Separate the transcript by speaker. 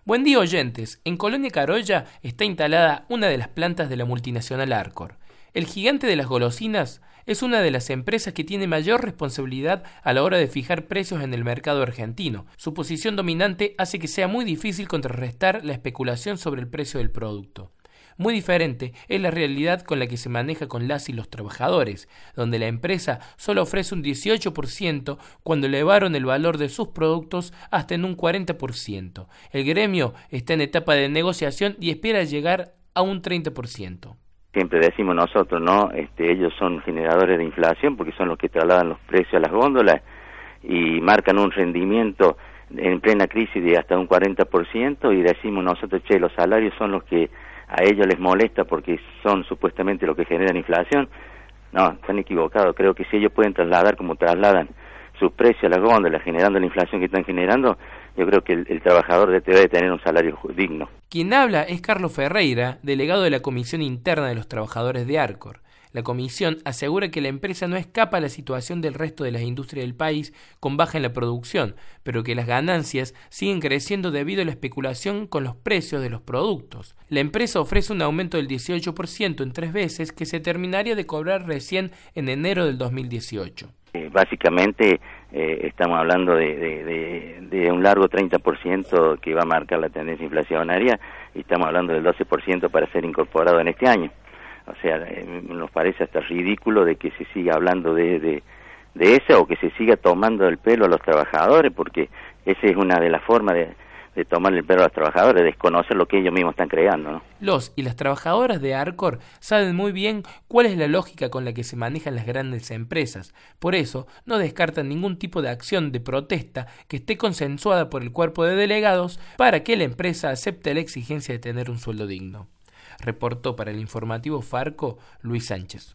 Speaker 1: Buen día, oyentes. En Colonia Carolla está instalada una de las plantas de la multinacional Arcor. El gigante de las golosinas es una de las empresas que tiene mayor responsabilidad a la hora de fijar precios en el mercado argentino. Su posición dominante hace que sea muy difícil contrarrestar la especulación sobre el precio del producto. Muy diferente es la realidad con la que se maneja con las y los trabajadores, donde la empresa solo ofrece un 18% cuando elevaron el valor de sus productos hasta en un 40%. El gremio está en etapa de negociación y espera llegar a un 30%.
Speaker 2: Siempre decimos nosotros, ¿no? Ellos son generadores de inflación porque son los que trasladan los precios a las góndolas y marcan un rendimiento en plena crisis de hasta un 40% y decimos nosotros, los salarios son los que a ellos les molesta porque son supuestamente los que generan inflación. No, están equivocados. Creo que si ellos pueden trasladar como trasladan sus precios a las góndolas generando la inflación que están generando, yo creo que el trabajador debe tener un salario digno.
Speaker 1: Quien habla es Carlos Ferreira, delegado de la Comisión Interna de los Trabajadores de Arcor. La comisión asegura que la empresa no escapa a la situación del resto de las industrias del país con baja en la producción, pero que las ganancias siguen creciendo debido a la especulación con los precios de los productos. La empresa ofrece un aumento del 18% en 3 veces que se terminaría de cobrar recién en enero del 2018.
Speaker 2: Básicamente estamos hablando de un largo 30% que va a marcar la tendencia inflacionaria y estamos hablando del 12% para ser incorporado en este año. O sea, nos parece hasta ridículo de que se siga hablando de eso o que se siga tomando el pelo a los trabajadores, porque esa es una de las formas de tomar el pelo a los trabajadores, desconocer lo que ellos mismos están creando, ¿no?
Speaker 1: Los y las trabajadoras de Arcor saben muy bien cuál es la lógica con la que se manejan las grandes empresas. Por eso, no descartan ningún tipo de acción de protesta que esté consensuada por el cuerpo de delegados para que la empresa acepte la exigencia de tener un sueldo digno. Reportó para el informativo Farco Luis Sánchez.